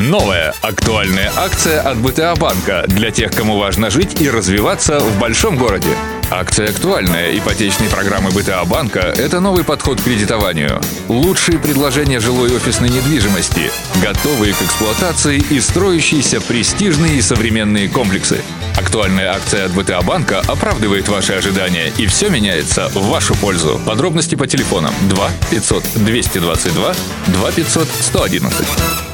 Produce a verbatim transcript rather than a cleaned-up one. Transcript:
Новая актуальная акция от бэ тэ а банка для тех, кому важно жить и развиваться в большом городе. Акция актуальная ипотечной программы бэ тэ а банка – это новый подход к кредитованию. Лучшие предложения жилой и офисной недвижимости, готовые к эксплуатации и строящиеся престижные и современные комплексы. Актуальная акция от бэ тэ а банка оправдывает ваши ожидания, и все меняется в вашу пользу. Подробности по телефонам два пятьсот двести двадцать два два пятьсот сто одиннадцать.